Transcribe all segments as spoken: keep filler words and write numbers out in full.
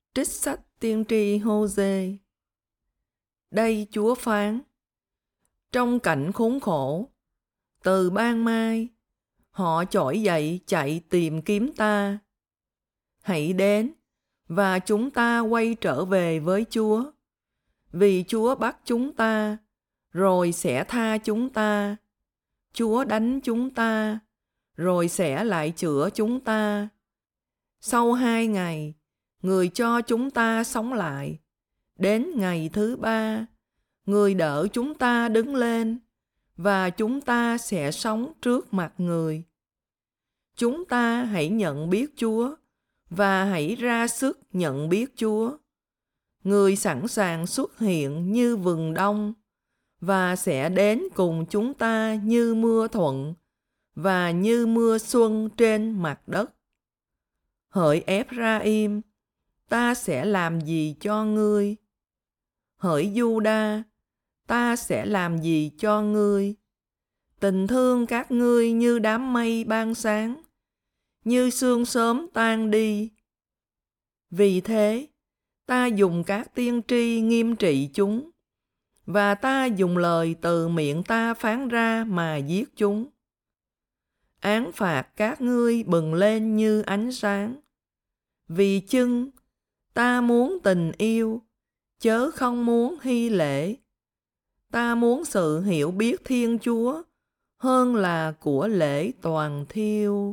Trích sách tiên tri Hô-dê. Đây Chúa phán: trong cảnh khốn khổ, từ ban mai, họ trỗi dậy chạy tìm kiếm ta. Hãy đến, và chúng ta quay trở về với Chúa, vì Chúa bắt chúng ta, rồi sẽ tha chúng ta. Chúa đánh chúng ta, rồi sẽ lại chữa chúng ta. Sau hai ngày, Người cho chúng ta sống lại. Đến ngày thứ ba, Người đỡ chúng ta đứng lên, và chúng ta sẽ sống trước mặt Người. Chúng ta hãy nhận biết Chúa, và hãy ra sức nhận biết Chúa. Người sẵn sàng xuất hiện như vừng đông, và sẽ đến cùng chúng ta như mưa thuận, và như mưa xuân trên mặt đất. Hỡi Ép-ra-im, ta sẽ làm gì cho ngươi? Hỡi Giu-đa, ta sẽ làm gì cho ngươi? Tình thương các ngươi như đám mây ban sáng, như sương sớm tan đi. Vì thế, ta dùng các tiên tri nghiêm trị chúng, và ta dùng lời từ miệng ta phán ra mà giết chúng. Án phạt các ngươi bừng lên như ánh sáng. Vì chưng, ta muốn tình yêu, chớ không muốn hy lễ. Ta muốn sự hiểu biết Thiên Chúa hơn là của lễ toàn thiêu.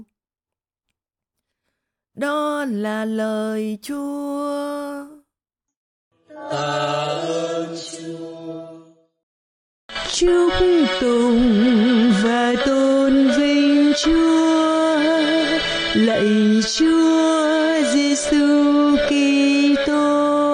Đó là lời Chúa. Ta ơn Chúa. Chúc tụng và tôn vinh Chúa, lạy Chúa Giêsu Kitô.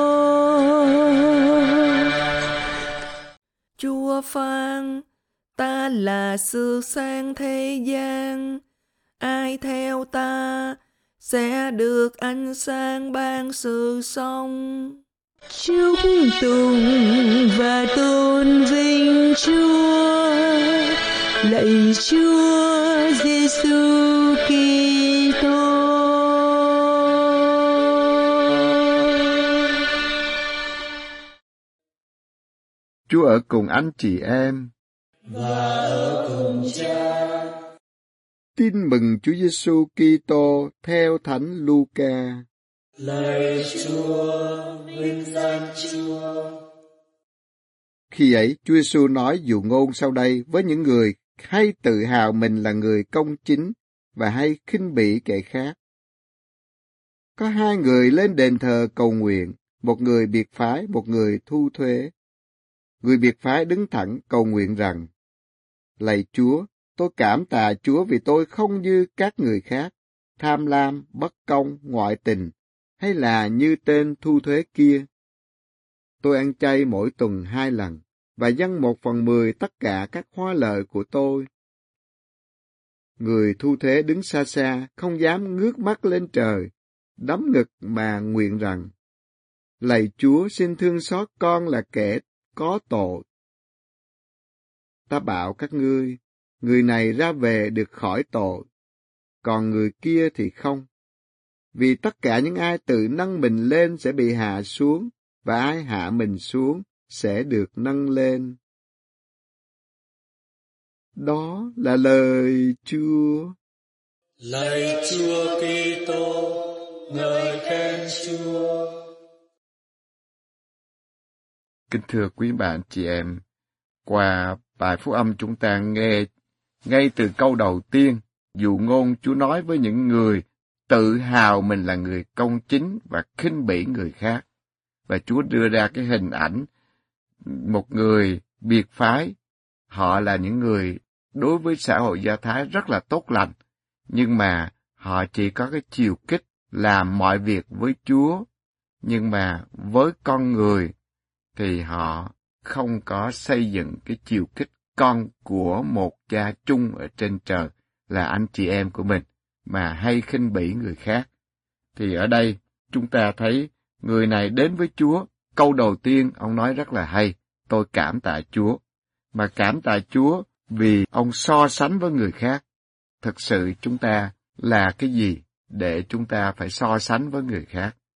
Chúa phán: ta là sự sáng thế gian, ai theo ta sẽ được ánh sáng ban sự sống. Chúc tụng và tôn vinh Chúa, lạy Chúa Giêsu Kitô. Chúa ở cùng anh chị em và ở cùng Cha. Tin mừng Chúa Giêsu Kitô theo Thánh Luca. Lạy Chúa, vinh danh Chúa. Khi ấy, Chúa Giêsu nói dụ ngôn sau đây với những người hay tự hào mình là người công chính và hay khinh bỉ kẻ khác. Có hai người lên đền thờ cầu nguyện, một người biệt phái, một người thu thuế. Người biệt phái đứng thẳng cầu nguyện rằng: lạy Chúa, tôi cảm tạ Chúa vì tôi không như các người khác, tham lam, bất công, ngoại tình, hay là như tên thu thuế kia. Tôi ăn chay mỗi tuần hai lần, và dâng một phần mười tất cả các hoa lợi của tôi. Người thu thuế đứng xa xa, không dám ngước mắt lên trời, đấm ngực mà nguyện rằng: lạy Chúa, xin thương xót con là kẻ có tội. Ta bảo các ngươi, người này ra về được khỏi tội, còn người kia thì không. Vì tất cả những ai tự nâng mình lên sẽ bị hạ xuống, và ai hạ mình xuống sẽ được nâng lên. Đó là lời Chúa. Lạy Chúa Kitô, ngợi khen Chúa. Kính thưa quý bạn chị em, qua bài phúc âm chúng ta nghe ngay từ câu đầu tiên, dụ ngôn Chúa nói với những người tự hào mình là người công chính và khinh bỉ người khác. Và Chúa đưa ra cái hình ảnh một người biệt phái. Họ là những người đối với xã hội Do Thái rất là tốt lành, nhưng mà họ chỉ có cái chiều kích làm mọi việc với Chúa, nhưng mà với con người thì họ không có xây dựng cái chiều kích con của một Cha chung ở trên trời là anh chị em của mình, mà hay khinh bỉ người khác. Thì ở đây chúng ta thấy người này đến với Chúa, câu đầu tiên ông nói rất là hay: tôi cảm tạ Chúa. Mà cảm tạ Chúa vì ông so sánh với người khác. Thực sự chúng ta là cái gì để chúng ta phải so sánh với người khác?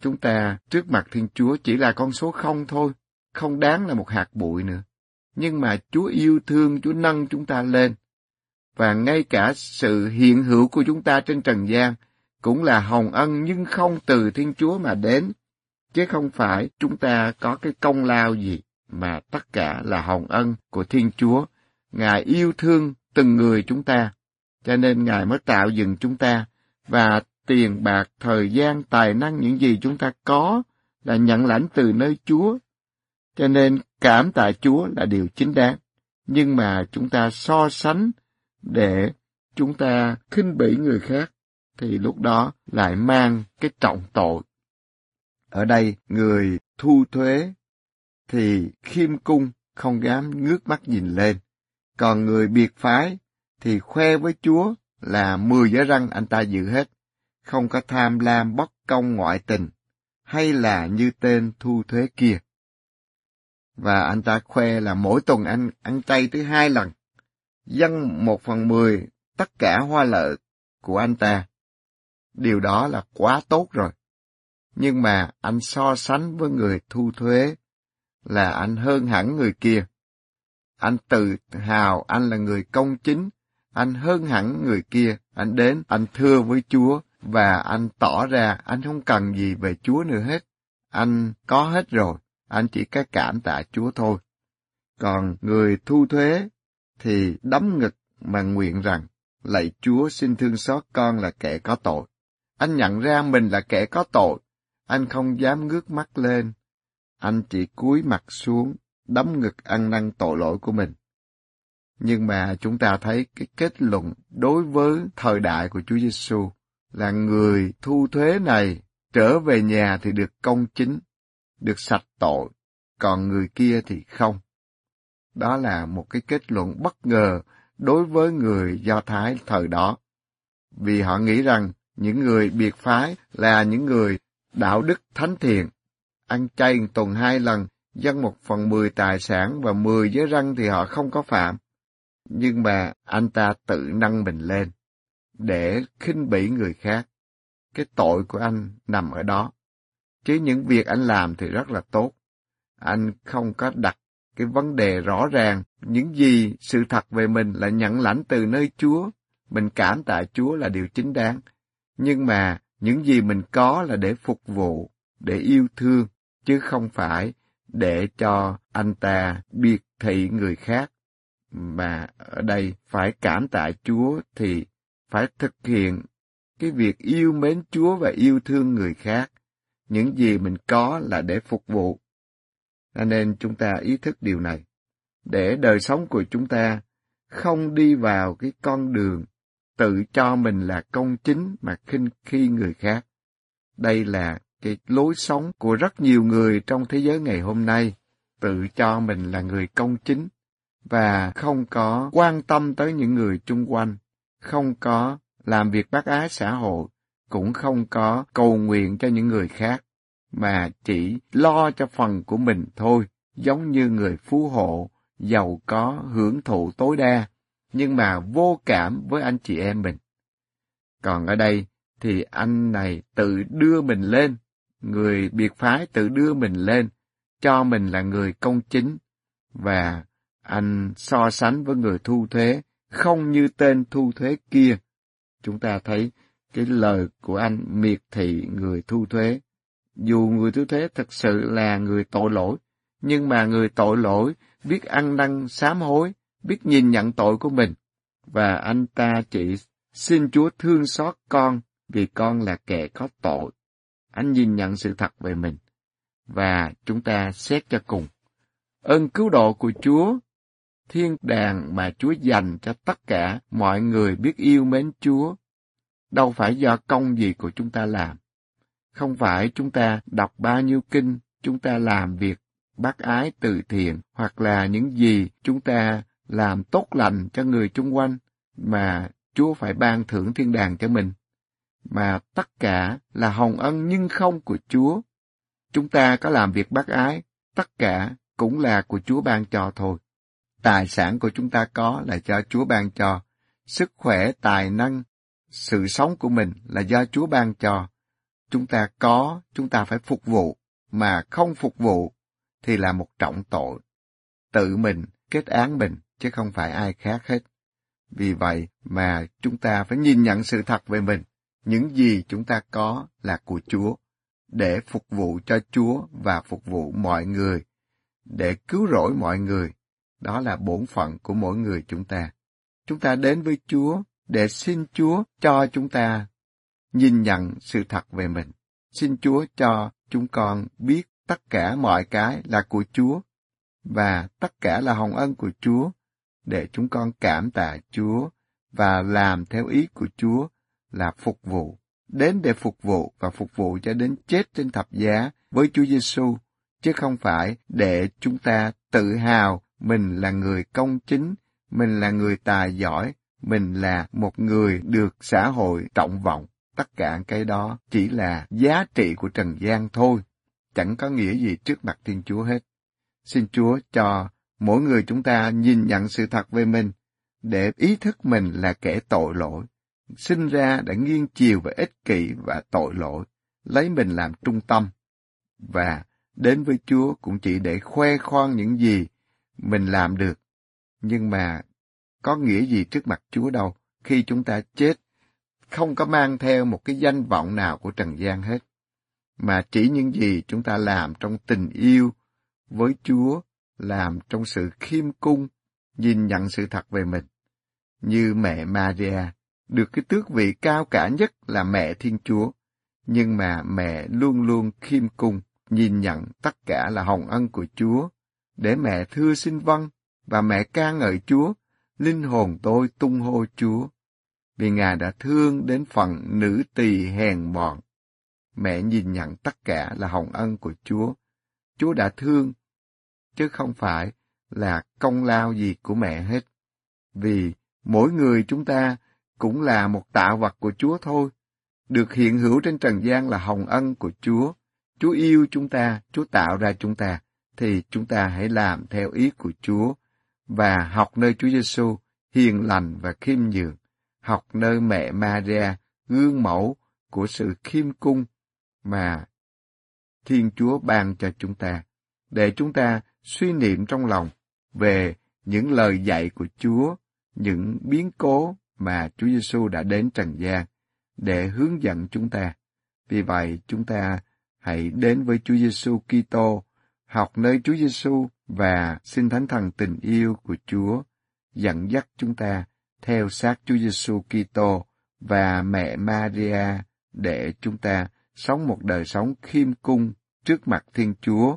chúng ta trước mặt Thiên Chúa chỉ là con số không thôi, không đáng là một hạt bụi nữa. Nhưng mà Chúa yêu thương, Chúa nâng chúng ta lên. Và ngay cả sự hiện hữu của chúng ta trên trần gian cũng là hồng ân nhưng không từ Thiên Chúa mà đến, chứ không phải chúng ta có cái công lao gì, mà tất cả là hồng ân của Thiên Chúa. Ngài yêu thương từng người chúng ta, cho nên Ngài mới tạo dựng chúng ta, và tiền bạc, thời gian, tài năng, những gì chúng ta có là nhận lãnh từ nơi Chúa. Cho nên cảm tạ Chúa là điều chính đáng. Nhưng mà chúng ta so sánh để chúng ta khinh bỉ người khác, thì lúc đó lại mang cái trọng tội. Ở đây, người thu thuế thì khiêm cung, không dám ngước mắt nhìn lên. Còn người biệt phái thì khoe với Chúa là mười giới răn anh ta giữ hết, không có tham lam bất công ngoại tình, hay là như tên thu thuế kia. Và anh ta khoe là mỗi tuần anh ăn chay tới hai lần, dâng một phần mười tất cả hoa lợi của anh ta. Điều đó là quá tốt rồi. Nhưng mà anh so sánh với người thu thuế là anh hơn hẳn người kia. Anh tự hào anh là người công chính, anh hơn hẳn người kia. Anh đến, anh thưa với Chúa, và anh tỏ ra anh không cần gì về Chúa nữa hết. Anh có hết rồi, anh chỉ có cảm tạ Chúa thôi. Còn người thu thuế thì đấm ngực mà nguyện rằng, lạy Chúa xin thương xót con là kẻ có tội. Anh nhận ra mình là kẻ có tội, anh không dám ngước mắt lên, anh chỉ cúi mặt xuống, đấm ngực ăn năn tội lỗi của mình. Nhưng mà chúng ta thấy cái kết luận đối với thời đại của Chúa Giêsu là người thu thuế này trở về nhà thì được công chính, được sạch tội, còn người kia thì không. Đó là một cái kết luận bất ngờ đối với người Do Thái thời đó, vì họ nghĩ rằng những người biệt phái là những người đạo đức thánh thiện, ăn chay tuần hai lần, dâng một phần mười tài sản và mười giới răn thì họ không có phạm. Nhưng mà anh ta tự nâng mình lên để khinh bỉ người khác. Cái tội của anh nằm ở đó. Chứ những việc anh làm thì rất là tốt. Anh không có đặt cái vấn đề rõ ràng, những gì sự thật về mình là nhận lãnh từ nơi Chúa. Mình cảm tạ Chúa là điều chính đáng. Nhưng mà những gì mình có là để phục vụ, để yêu thương, chứ không phải để cho anh ta biệt thị người khác. Mà ở đây phải cảm tạ Chúa thì phải thực hiện cái việc yêu mến Chúa và yêu thương người khác. Những gì mình có là để phục vụ. Cho nên chúng ta ý thức điều này, để đời sống của chúng ta không đi vào cái con đường tự cho mình là công chính mà khinh khi người khác. Đây là cái lối sống của rất nhiều người trong thế giới ngày hôm nay, tự cho mình là người công chính và không có quan tâm tới những người chung quanh, không có làm việc bác ái xã hội, cũng không có cầu nguyện cho những người khác, mà chỉ lo cho phần của mình thôi, giống như người phú hộ, giàu có, hưởng thụ tối đa, nhưng mà vô cảm với anh chị em mình. Còn ở đây thì anh này tự đưa mình lên, người biệt phái tự đưa mình lên, cho mình là người công chính, và anh so sánh với người thu thuế, không như tên thu thuế kia. Chúng ta thấy cái lời của anh miệt thị người thu thuế. Dù người thu thuế thực sự là người tội lỗi, nhưng mà người tội lỗi biết ăn năn sám hối, biết nhìn nhận tội của mình, và anh ta chỉ xin Chúa thương xót con vì con là kẻ có tội. Anh nhìn nhận sự thật về mình, và chúng ta xét cho cùng. Ơn cứu độ của Chúa, thiên đàng mà Chúa dành cho tất cả mọi người biết yêu mến Chúa, đâu phải do công gì của chúng ta làm. Không phải chúng ta đọc bao nhiêu kinh, chúng ta làm việc bác ái từ thiện, hoặc là những gì chúng ta làm tốt lành cho người chung quanh, mà Chúa phải ban thưởng thiên đàng cho mình. Mà tất cả là hồng ân nhưng không của Chúa. Chúng ta có làm việc bác ái, tất cả cũng là của Chúa ban cho thôi. Tài sản của chúng ta có là do Chúa ban cho. Sức khỏe, tài năng, sự sống của mình là do Chúa ban cho. chúng ta có, chúng ta phải phục vụ, mà không phục vụ thì là một trọng tội. Tự mình kết án mình, chứ không phải ai khác hết. Vì vậy mà chúng ta phải nhìn nhận sự thật về mình. Những gì chúng ta có là của Chúa, để phục vụ cho Chúa và phục vụ mọi người, để cứu rỗi mọi người. Đó là bổn phận của mỗi người chúng ta. Chúng ta đến với Chúa để xin Chúa cho chúng ta nhìn nhận sự thật về mình. Xin Chúa cho chúng con biết tất cả mọi cái là của Chúa, và tất cả là hồng ân của Chúa, để chúng con cảm tạ Chúa và làm theo ý của Chúa là phục vụ, đến để phục vụ và phục vụ cho đến chết trên thập giá với Chúa Giêsu, chứ không phải để chúng ta tự hào mình là người công chính, mình là người tài giỏi, mình là một người được xã hội trọng vọng. Tất cả cái đó chỉ là giá trị của trần gian thôi, chẳng có nghĩa gì trước mặt Thiên Chúa hết. Xin Chúa cho mỗi người chúng ta nhìn nhận sự thật về mình, để ý thức mình là kẻ tội lỗi, sinh ra đã nghiêng chiều về ích kỷ và tội lỗi, lấy mình làm trung tâm, và đến với Chúa cũng chỉ để khoe khoang những gì mình làm được. Nhưng mà có nghĩa gì trước mặt Chúa đâu, khi chúng ta chết, không có mang theo một cái danh vọng nào của trần gian hết, mà chỉ những gì chúng ta làm trong tình yêu với Chúa, làm trong sự khiêm cung, nhìn nhận sự thật về mình. Như mẹ Maria, được cái tước vị cao cả nhất là mẹ Thiên Chúa, nhưng mà mẹ luôn luôn khiêm cung, nhìn nhận tất cả là hồng ân của Chúa, để mẹ thưa xin vâng, và mẹ ca ngợi Chúa, linh hồn tôi tung hô Chúa, vì Ngài đã thương đến phần nữ tỳ hèn mọn. Mẹ nhìn nhận tất cả là hồng ân của Chúa. Chúa đã thương, chứ không phải là công lao gì của mẹ hết. Vì mỗi người chúng ta cũng là một tạo vật của Chúa thôi. Được hiện hữu trên trần gian là hồng ân của Chúa. Chúa yêu chúng ta, Chúa tạo ra chúng ta, thì chúng ta hãy làm theo ý của Chúa, và học nơi Chúa Giêsu hiền lành và khiêm nhường, học nơi mẹ Maria gương mẫu của sự khiêm cung mà Thiên Chúa ban cho chúng ta, để chúng ta suy niệm trong lòng về những lời dạy của Chúa, những biến cố mà Chúa Giêsu đã đến trần gian để hướng dẫn chúng ta. Vì vậy, chúng ta hãy đến với Chúa Giêsu Kitô, học nơi Chúa Giêsu và xin Thánh Thần tình yêu của Chúa dẫn dắt chúng ta theo sát Chúa Giêsu Kitô và mẹ Maria, để chúng ta sống một đời sống khiêm cung trước mặt Thiên Chúa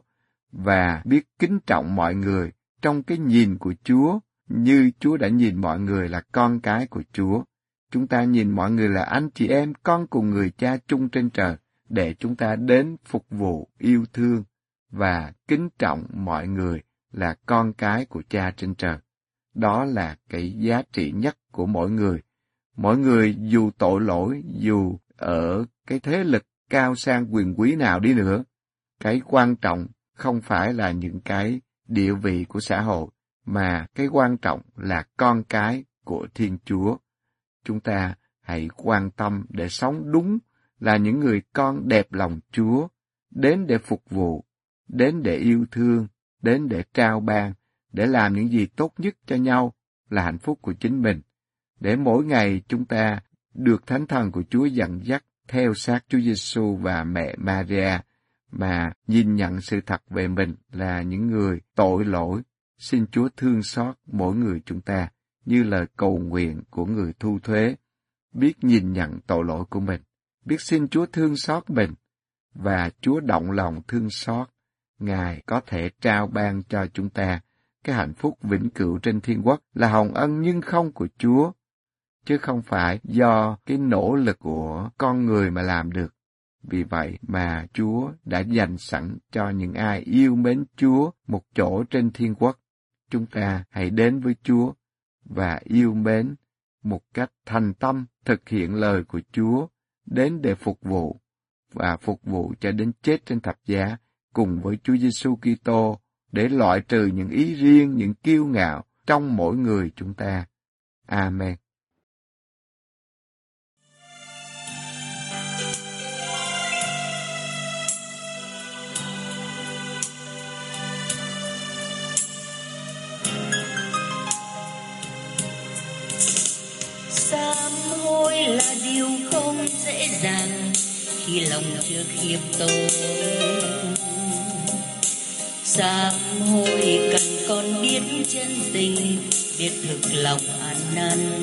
và biết kính trọng mọi người trong cái nhìn của Chúa, như Chúa đã nhìn mọi người là con cái của Chúa. Chúng ta nhìn mọi người là anh chị em, con cùng người Cha chung trên trời, để chúng ta đến phục vụ, yêu thương và kính trọng mọi người là con cái của Cha trên trời. Đó là cái giá trị nhất của mỗi người. Mỗi người dù tội lỗi, dù ở cái thế lực cao sang quyền quý nào đi nữa, cái quan trọng không phải là những cái địa vị của xã hội, mà cái quan trọng là con cái của Thiên Chúa. Chúng ta hãy quan tâm để sống đúng, là những người con đẹp lòng Chúa, đến để phục vụ, đến để yêu thương, đến để trao ban, để làm những gì tốt nhất cho nhau là hạnh phúc của chính mình. Để mỗi ngày chúng ta được Thánh Thần của Chúa dẫn dắt theo sát Chúa Giêsu và mẹ Maria, mà nhìn nhận sự thật về mình là những người tội lỗi. Xin Chúa thương xót mỗi người chúng ta, như lời cầu nguyện của người thu thuế, biết nhìn nhận tội lỗi của mình, biết xin Chúa thương xót mình, và Chúa động lòng thương xót. Ngài có thể trao ban cho chúng ta cái hạnh phúc vĩnh cửu trên thiên quốc là hồng ân nhưng không của Chúa, chứ không phải do cái nỗ lực của con người mà làm được. Vì vậy mà Chúa đã dành sẵn cho những ai yêu mến Chúa một chỗ trên thiên quốc. Chúng ta hãy đến với Chúa và yêu mến một cách thành tâm, thực hiện lời của Chúa, đến để phục vụ, và phục vụ cho đến chết trên thập giá cùng với Chúa Giêsu Kitô, để loại trừ những ý riêng, những kiêu ngạo trong mỗi người chúng ta. Amen. khi lòng chưa khiêm tốn. Sám hối cần con biết chân tình, biết thực lòng ăn năn.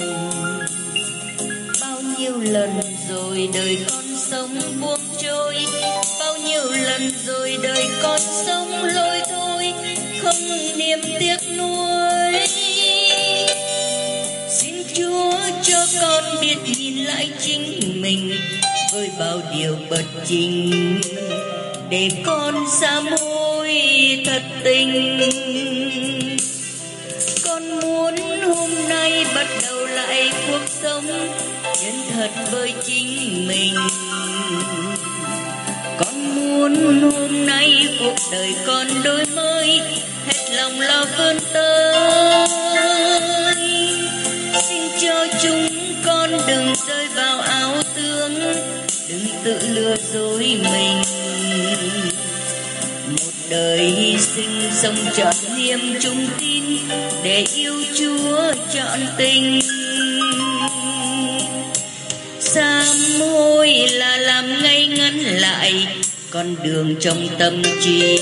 Bao nhiêu lần rồi đời con sống buông trôi, bao nhiêu lần rồi đời con sống lôi thôi, không niềm tiếc nuối. Xin Chúa cho con biết nhìn lại chính mình với bao điều bất chính, để con sám hối thật tình. Con muốn hôm nay bắt đầu lại cuộc sống chân thật với chính mình. Con muốn hôm nay cuộc đời con đổi mới, hết lòng lo vươn tới. Xin cho chúng con đừng rơi vào ảo tưởng, đừng tự lừa dối mình. Một đời hy sinh sống trọn niềm trung tín, để yêu Chúa trọn tình. Sám hối là làm ngay ngắn lại con đường trong tâm trí.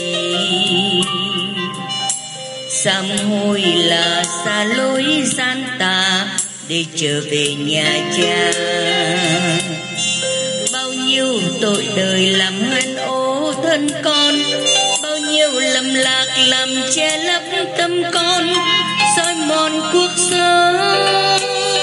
Sám hối là xa lối gian tà để trở về nhà cha. Bao nhiêu tội đời làm hoen ố thân con, bao nhiêu lầm lạc làm che lấp tâm con, soi mòn cuộc sống.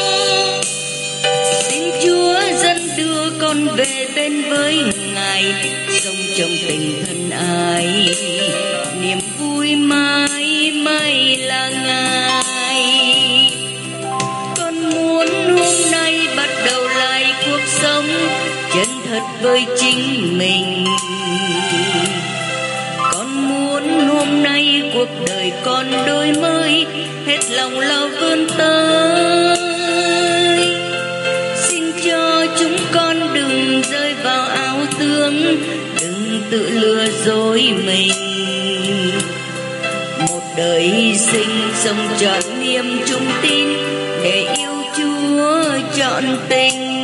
Xin Chúa dẫn đưa con về bên với Ngài, sống trong tình thân ai, niềm vui mãi mãi là Ngài. Con muốn hôm nay bắt đầu lại cuộc sống chân thật với chính mình. Con muốn hôm nay cuộc đời con đổi mới, hết lòng lo vươn tới. Xin cho chúng con đừng rơi vào ảo tưởng, đừng tự lừa dối mình. Một đời hy sinh sống trọn niềm trung tín, để yêu Chúa trọn tình.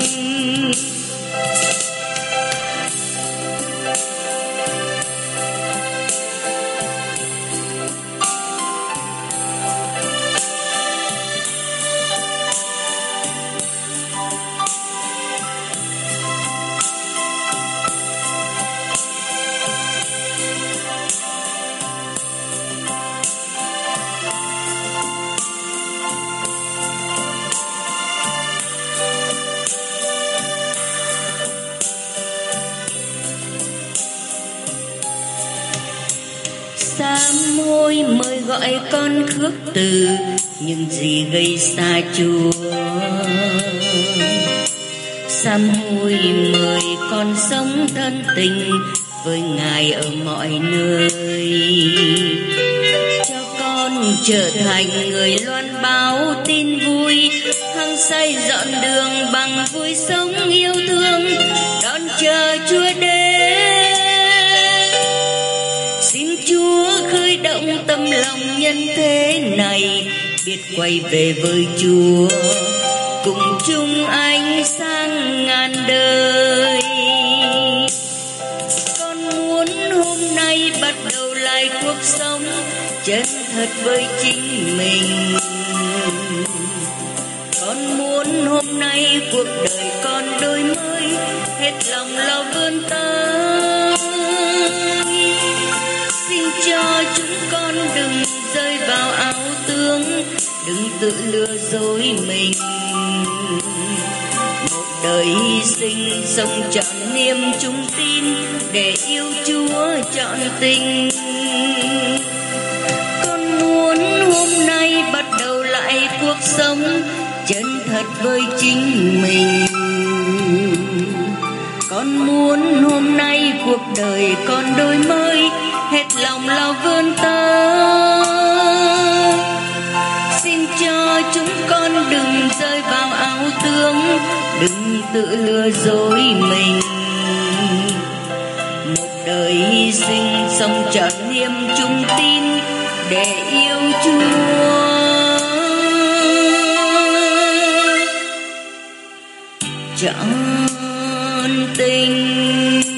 Sám hối mời gọi con khước từ những gì gây xa Chúa. Sám hối mời con sống thân tình với Ngài ở mọi nơi. Cho con trở thành người loan báo tin vui, hăng say dọn đường bằng vui sống yêu thương, đón chờ Chúa đến. Xin Chúa khơi động tâm lòng nhân thế này, biết quay về với Chúa, cùng chung ánh sáng ngàn đời. Con muốn hôm nay bắt đầu lại cuộc sống chân thật với chính mình. Con muốn hôm nay cuộc đời con đổi mới, hết lòng lo vươn tới. Xin cho chúng con đừng rơi vào ảo tưởng, đừng tự lừa dối mình. Một đời hy sinh sống trọn niềm trung tín, để yêu Chúa trọn tình. Con muốn hôm nay bắt đầu lại cuộc sống chân thật với chính mình. Con muốn hôm nay cuộc đời con đổi mới, hết lòng lo vươn tới. Xin cho chúng con đừng rơi vào ảo tưởng, đừng tự lừa dối mình. Một đời hy sinh sống trọn niềm trung tín, để yêu Chúa trọn ơn tình.